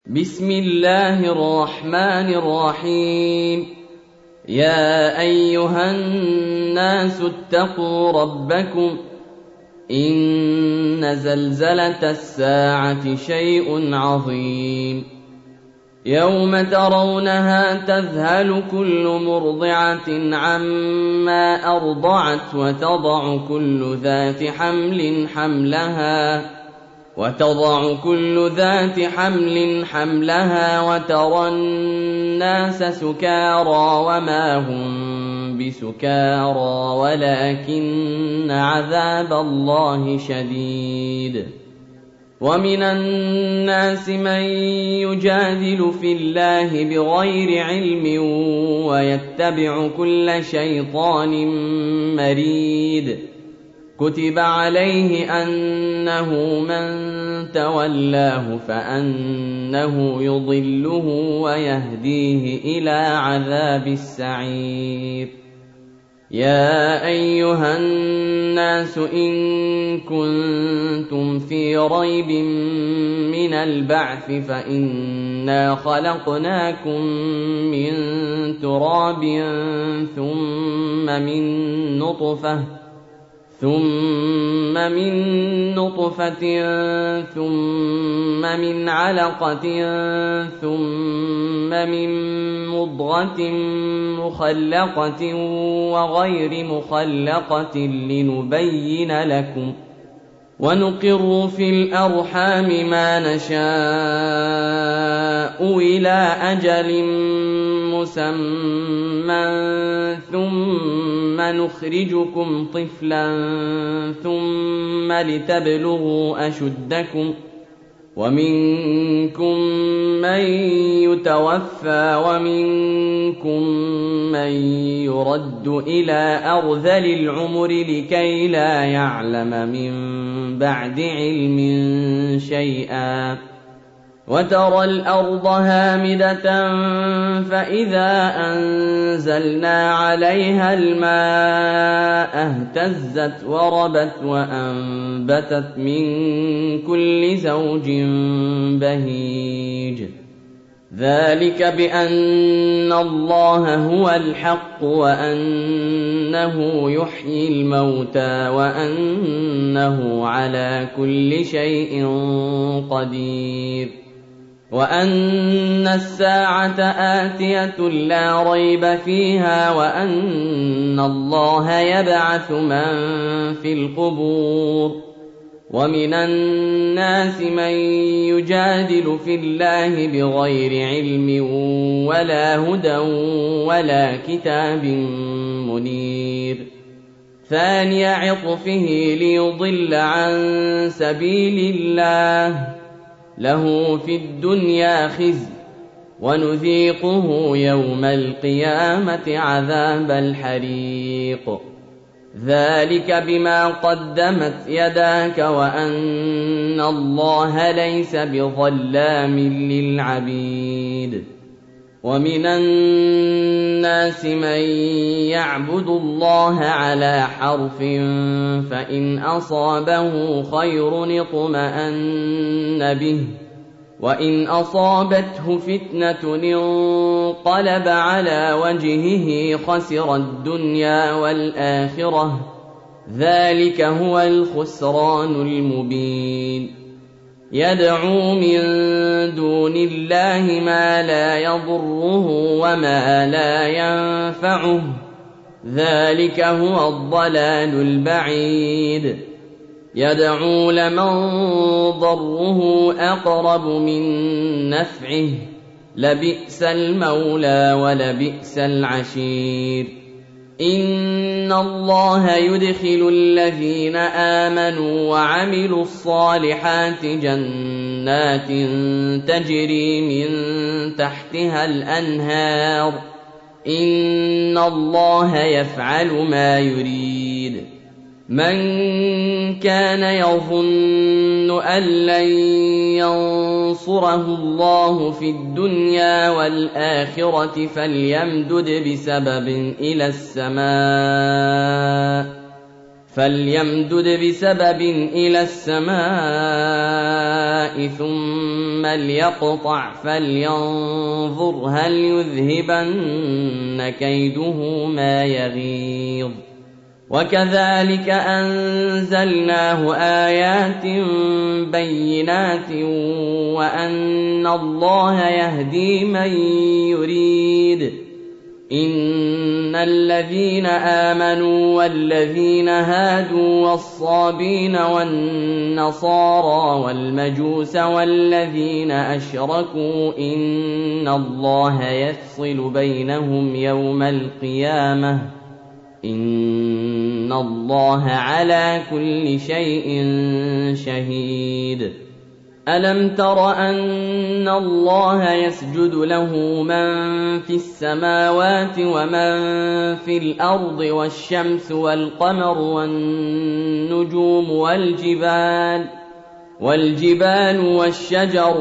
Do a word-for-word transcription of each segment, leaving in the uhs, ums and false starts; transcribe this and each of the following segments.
بسم الله الرحمن الرحيم. يا أيها الناس اتقوا ربكم إن زلزلة الساعة شيء عظيم يوم ترونها تذهل كل مرضعة عما أرضعت وتضع كل ذات حمل حملها وتضع كل ذات حمل حملها وترى الناس سكارى وما هم بسكارى ولكن عذاب الله شديد. ومن الناس من يجادل في الله بغير علم ويتبع كل شيطان مريد. كتب عليه أنه من تولاه فأنه يضله ويهديه إلى عذاب السعير. يا أيها الناس إن كنتم في ريب من البعث فإنا خلقناكم من تراب ثم من نطفة ثم من نطفة ثم من علقة ثم من مضغة مخلقة وغير مخلقة لنبين لكم ونقر في الأرحام ما نشاء إلى أجل مسمى ثم نخرجكم طفلا ثم لتبلغوا أشدكم ومنكم من يتوفى ومنكم من يرد إلى أرذل العمر لكي لا يعلم من بعد علم شيئا. وترى الأرض هامدة فإذا أنزلنا عليها الماء اهتزت وربت وأنبتت من كل زوج بهيج. ذلك بأن الله هو الحق وأنه يحيي الموتى وأنه على كل شيء قدير وأن الساعة آتية لا ريب فيها وأن الله يبعث من في القبور. ومن الناس من يجادل في الله بغير علم ولا هدى ولا كتاب منير. ثاني عطفه ليضل عن سبيل الله له في الدنيا خزي ونذيقه يوم القيامة عذاب الحريق. ذلك بما قدمت يداك وأن الله ليس بظلام للعبيد. ومن الناس من يعبد الله على حرف فإن أصابه خير اطمأن به وإن أصابته فتنة انقلب على وجهه خسر الدنيا والآخرة. ذلك هو الخسران المبين. يدعو من دون الله ما لا يضره وما لا ينفعه. ذلك هو الضلال البعيد. يدعو لمن ضره أقرب من نفعه لبئس المولى ولبئس العشير. إن الله يدخل الذين آمنوا وعملوا الصالحات جنات تجري من تحتها الأنهار. إن الله يفعل ما يريد. من كان يظن أن لن ينصره الله في الدنيا والآخرة فليمدد بسبب إلى السماء فليمدد بسبب إلى السماء ثم ليقطع فلينظر هل يذهبن كيده ما يغيظ وكذلك أنزلناه آيات بينات وأن الله يهدي من يريد إن الذين آمنوا والذين هادوا والصابين والنصارى والمجوس والذين أشركوا إن الله يفصل بينهم يوم القيامة إن الله على كل شيء شهيد ألم تر أن الله يسجد له من في السماوات ومن في الأرض والشمس والقمر والنجوم والجبال والجبال والشجر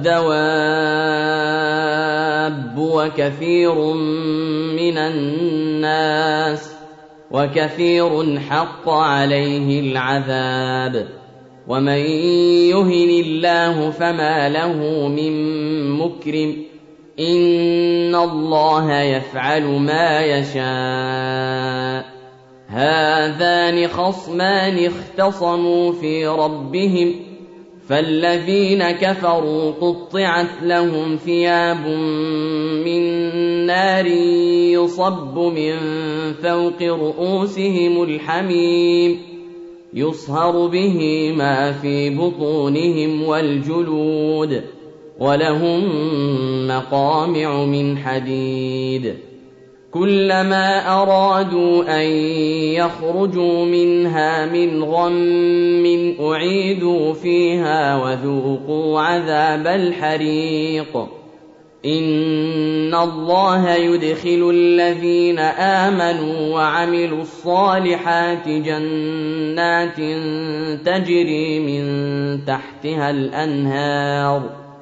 والدواب وكثير من الناس وكثير حق عليه العذاب ومن يهن الله فما له من مكرم إن الله يفعل ما يشاء هذان خصمان اختصموا في ربهم فالذين كفروا قطعت لهم ثياب من نار يصب من فوق رؤوسهم الحميم يصهر به ما في بطونهم والجلود ولهم مقامع من حديد كلما أرادوا أن يخرجوا منها من غم أعيدوا فيها وذوقوا عذاب الحريق إن الله يدخل الذين آمنوا وعملوا الصالحات جنات تجري من تحتها الأنهار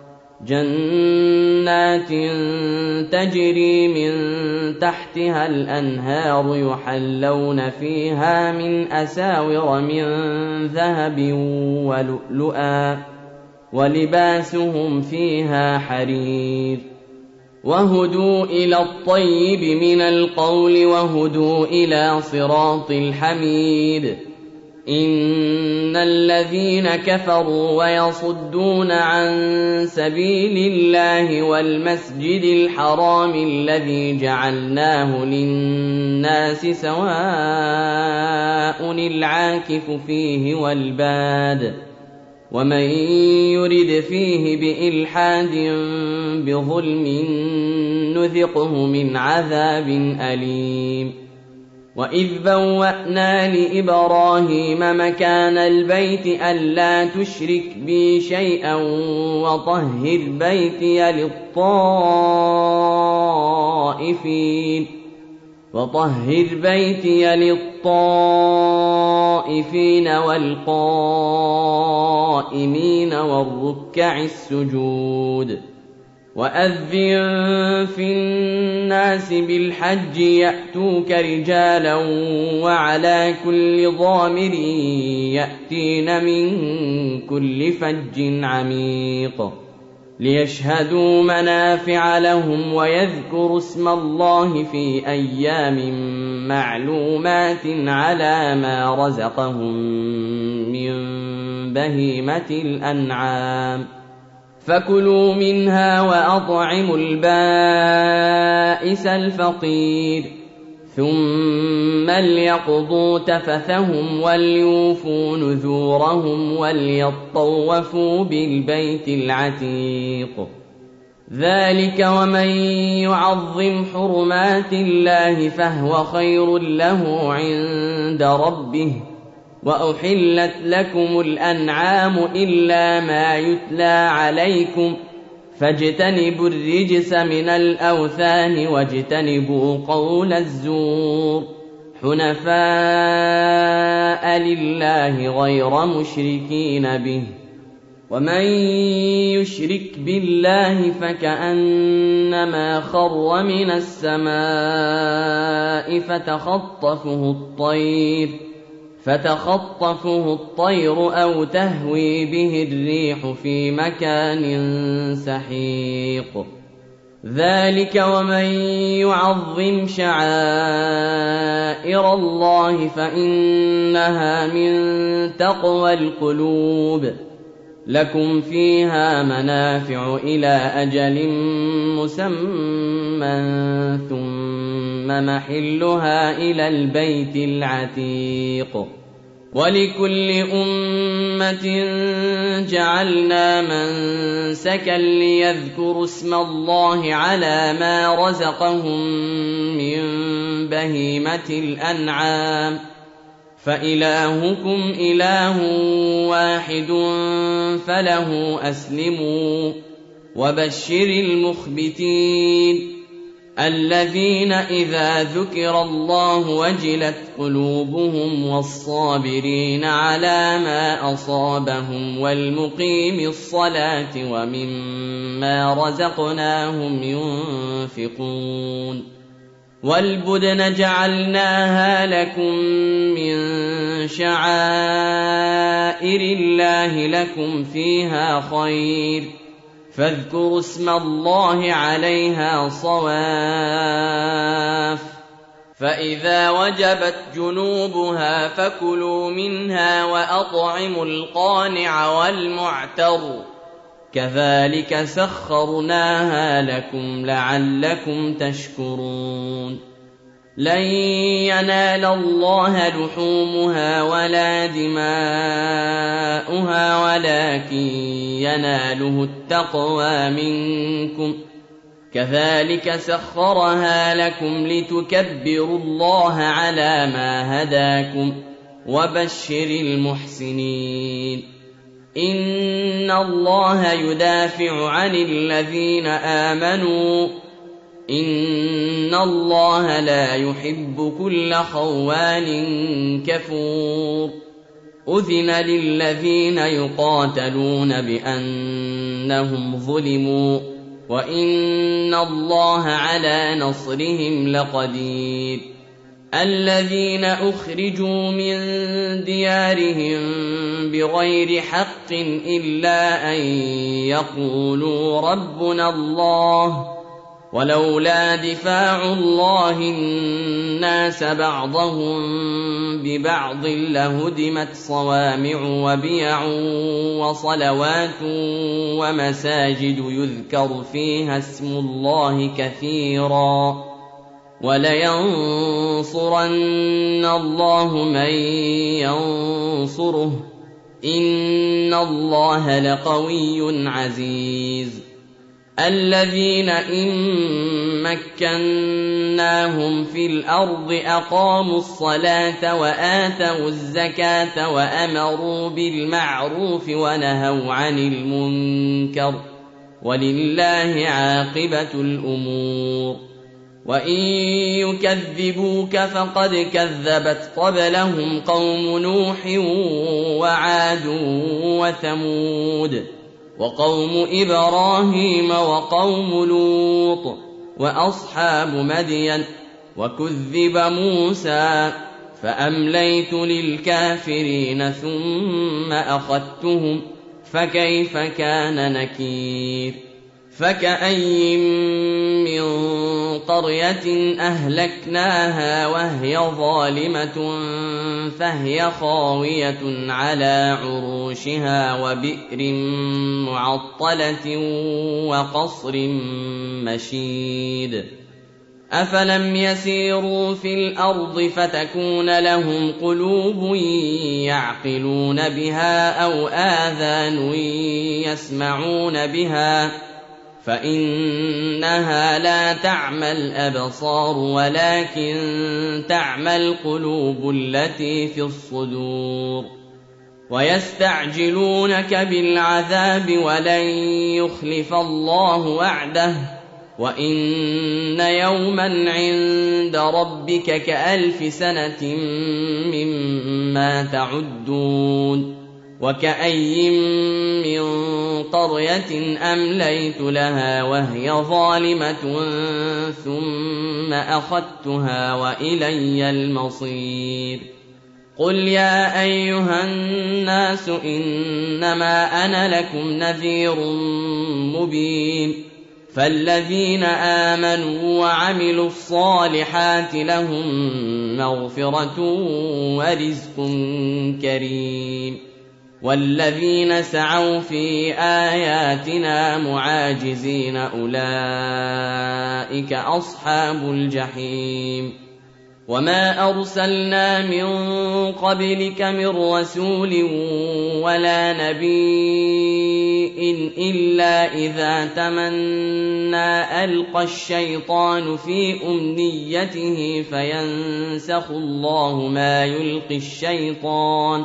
جنات تجري من تحتها الأنهار يحلون فيها من أساور من ذهب ولؤلؤا ولباسهم فيها حرير وهدوا إلى الطيب من القول وهدوا إلى صراط الحميد إن الذين كفروا ويصدون عن سبيل الله والمسجد الحرام الذي جعلناه للناس سواء العاكف فيه والباد ومن يرد فيه بإلحاد بظلم نذقه من عذاب أليم وإذ بوأنا لإبراهيم مكان البيت ألا تشرك بي شيئا وطهر بيتي للطائفين وطهر بيتي للطائفين والقائمين والركع السجود وأذن في الناس بالحج يأتوك رجالا وعلى كل ضامر يأتين من كل فج عميق ليشهدوا منافع لهم ويذكروا اسم الله في أيام معلومات على ما رزقهم من بهيمة الأنعام فكلوا منها وأطعموا البائس الفقير ثم ليقضوا تفثهم وليوفوا نذورهم وليطوفوا بالبيت العتيق ذلك ومن يعظم حرمات الله فهو خير له عند ربه وأحلت لكم الأنعام إلا ما يتلى عليكم فاجتنبوا الرجس من الأوثان واجتنبوا قول الزور حنفاء لله غير مشركين به ومن يشرك بالله فكأنما خر من السماء فتخطفه الطير فتخطفه الطير أو تهوي به الريح في مكان سحيق ذلك ومن يعظم شعائر الله فإنها من تقوى القلوب لكم فيها منافع إلى أجل مسمى ثم محلها إلى البيت العتيق ولكل أمة جعلنا منسكا ليذكروا اسم الله على ما رزقهم من بهيمة الأنعام فإلهكم إله واحد فله أسلموا وبشر المخبتين الذين إذا ذكر الله وجلت قلوبهم والصابرين على ما أصابهم والمقيم الصلاة ومما رزقناهم ينفقون والبدن جعلناها لكم من شعائر الله لكم فيها خير فاذكروا اسم الله عليها صواف فإذا وجبت جنوبها فكلوا منها وأطعموا القانع والمعتر كذلك سخرناها لكم لعلكم تشكرون لن ينال الله لحومها ولا دماؤها ولكن يناله التقوى منكم كذلك سخرها لكم لتكبروا الله على ما هداكم وبشر المحسنين إن الله يدافع عن الذين آمنوا إن الله لا يحب كل خوان كفور أذن للذين يقاتلون بأنهم ظلموا وإن الله على نصرهم لقدير الذين أخرجوا من ديارهم بغير حق إلا أن يقولوا ربنا الله ولولا دفاع الله الناس بعضهم ببعض لهدمت صوامع وبيع وصلوات ومساجد يذكر فيها اسم الله كثيرا ولينصرن الله من ينصره إن الله لقوي عزيز الذين إن مكناهم في الأرض أقاموا الصلاة وآتوا الزكاة وأمروا بالمعروف ونهوا عن المنكر ولله عاقبة الأمور وإن يكذبوك فقد كذبت قبلهم قوم نوح وعاد وثمود وقوم إبراهيم وقوم لوط وأصحاب مدين وكذب موسى فأمليت للكافرين ثم أخذتهم فكيف كان نكير فكأي من قرية أهلكناها وهي ظالمة فهي خاوية على عروشها وبئر معطلة وقصر مشيد أفلم يسيروا في الأرض فتكون لهم قلوب يعقلون بها أو آذان يسمعون بها فإنها لا تعمى الأبصار ولكن تعمى القلوب التي في الصدور ويستعجلونك بالعذاب ولن يخلف الله وعده وإن يوما عند ربك كألف سنة مما تعدون وكأي من قرية أمليت لها وهي ظالمة ثم أخذتها وإلي المصير قل يا أيها الناس إنما أنا لكم نذير مبين فالذين آمنوا وعملوا الصالحات لهم مغفرة ورزق كريم والذين سعوا في آياتنا معاجزين أولئك أصحاب الجحيم وما أرسلنا من قبلك من رسول ولا نبي إلا إذا تمنى ألقى الشيطان في أمنيته فينسخ الله ما يلقي الشيطان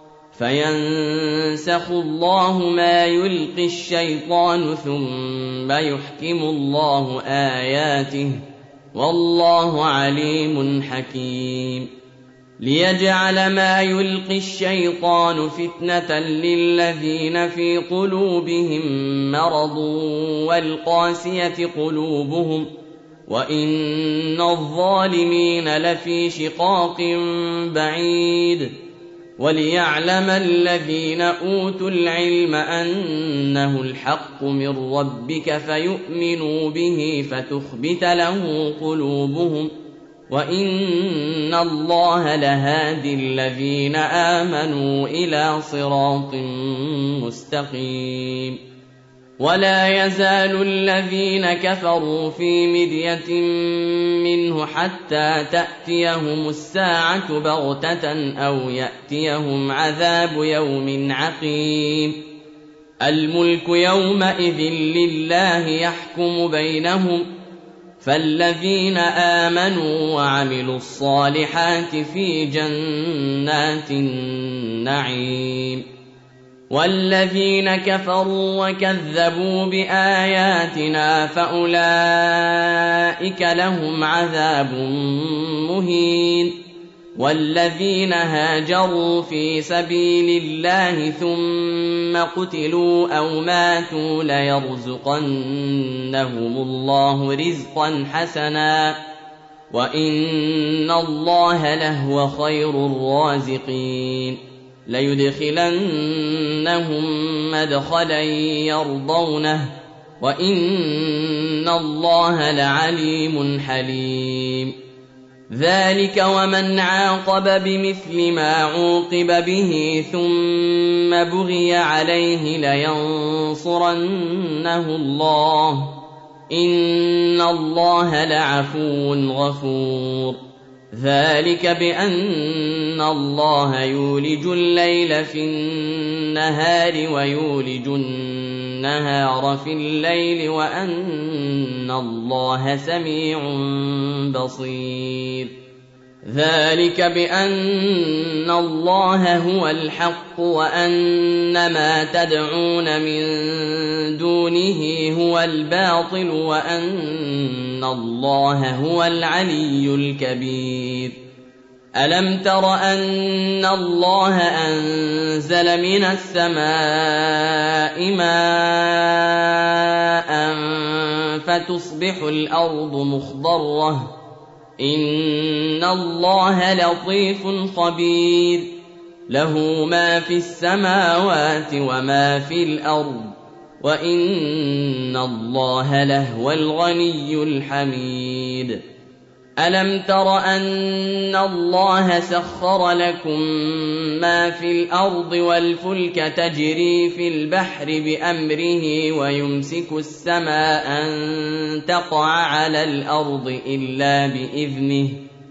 فينسخ الله ما يلقي الشيطان ثم يحكم الله آياته والله عليم حكيم ليجعل ما يلقي الشيطان فتنة للذين في قلوبهم مرض والقاسية قلوبهم وإن الظالمين لفي شقاق بعيد وليعلم الذين أوتوا العلم أنه الحق من ربك فيؤمنوا به فتخبت له قلوبهم وإن الله لهادي الذين آمنوا إلى صراط مستقيم ولا يزال الذين كفروا في مرية منه حتى تأتيهم الساعة بغتة أو يأتيهم عذاب يوم عقيم الملك يومئذ لله يحكم بينهم فالذين آمنوا وعملوا الصالحات في جنات النعيم والذين كفروا وكذبوا بآياتنا فأولئك لهم عذاب مهين والذين هاجروا في سبيل الله ثم قتلوا أو ماتوا ليرزقنهم الله رزقا حسنا وإن الله لهو خير الرازقين ليدخلنهم مدخلا يرضونه وإن الله لعليم حليم ذلك ومن عاقب بمثل ما عوقب به ثم بغي عليه لينصرنه الله إن الله لعفو غفور ذلك بأن الله يولج الليل في النهار ويولج النهار في الليل وأن الله سميع بصير ذلك بأن الله هو الحق وأن ما تدعون من دونه هو الباطل وأن الله هو العلي الكبير ألم تر أن الله أنزل من السماء ماء فتصبح الأرض مخضرة إن الله لطيف خبير له ما في السماوات وما في الأرض وإن الله لهو الغني الحميد ألم تر أن الله سخر لكم ما في الأرض والفلك تجري في البحر بأمره ويمسك السماء أن تقع على الأرض إلا بإذنه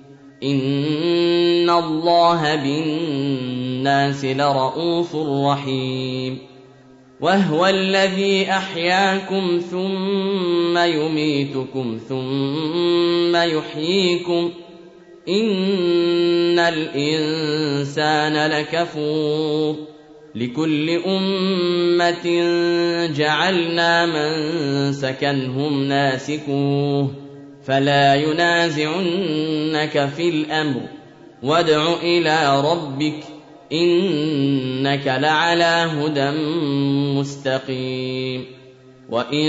إن الله بالناس لرءوف رحيم وهو الذي أحياكم ثم يميتكم ثم يحييكم إن الإنسان لكفور لكل أمة جعلنا منسكا هم ناسكوه فلا ينازعنك في الأمر وادع إلى ربك إنك لعلى هدى مستقيم وإن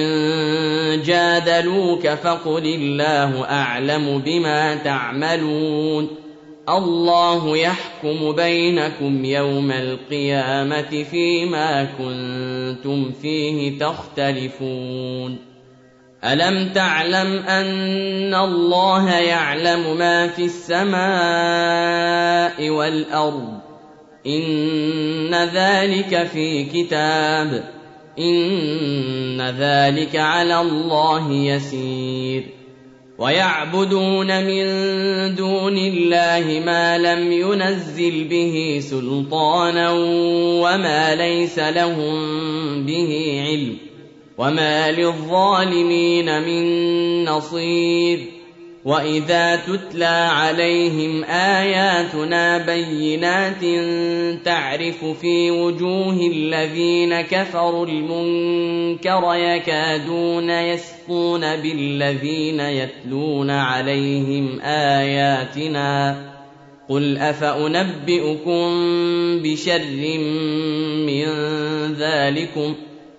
جادلوك فقل الله أعلم بما تعملون الله يحكم بينكم يوم القيامة فيما كنتم فيه تختلفون ألم تعلم أن الله يعلم ما في السماء والأرض إن ذلك في كتاب إن ذلك على الله يسير ويعبدون من دون الله ما لم ينزل به سلطانا وما ليس لهم به علم وما للظالمين من نصير وإذا تتلى عليهم آياتنا بينات تعرف في وجوه الذين كفروا المنكر يكادون يسطون بالذين يتلون عليهم آياتنا قل أفأنبئكم بشر من ذلكم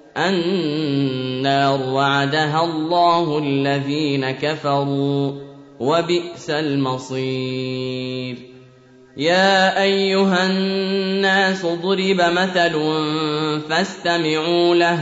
النار وعدها الله الذين كفروا وبئس المصير يا أيها الناس ضرب مثل فاستمعوا له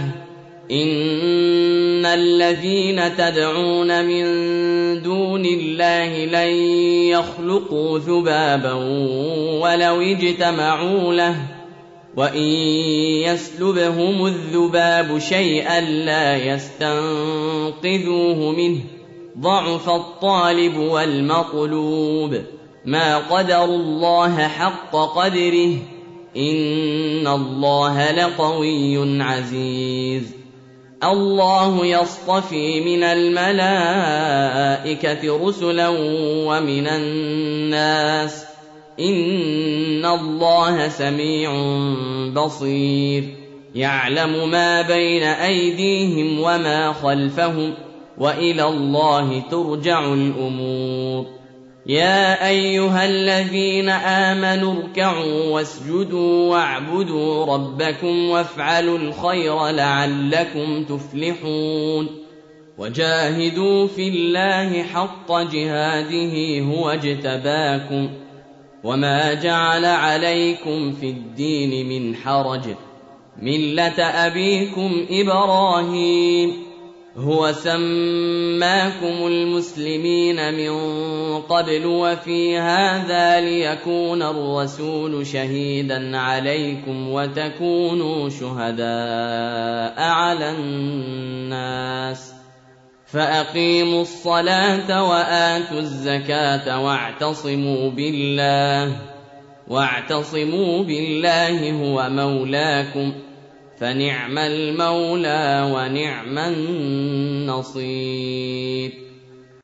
إن الذين تدعون من دون الله لن يخلقوا ذبابا ولو اجتمعوا له وإن يسلبهم الذباب شيئا لا يستنقذوه منه ضعف الطالب والمطلوب ما قدروا الله حق قدره إن الله لقوي عزيز الله يصطفي من الملائكة رسلا ومن الناس إن الله سميع بصير يعلم ما بين أيديهم وما خلفهم وإلى الله ترجع الأمور يا أيها الذين آمنوا اركعوا واسجدوا واعبدوا ربكم وافعلوا الخير لعلكم تفلحون وجاهدوا في الله حق جهاده هو اجتباكم وما جعل عليكم في الدين من حرج ملة أبيكم إبراهيم هو سماكم المسلمين من قبل وفي هذا ليكون الرسول شهيدا عليكم وتكونوا شهداء على الناس فأقيموا الصلاة وآتوا الزكاة واعتصموا بالله واعتصموا بالله هو مولاكم فنعم المولى ونعم النصير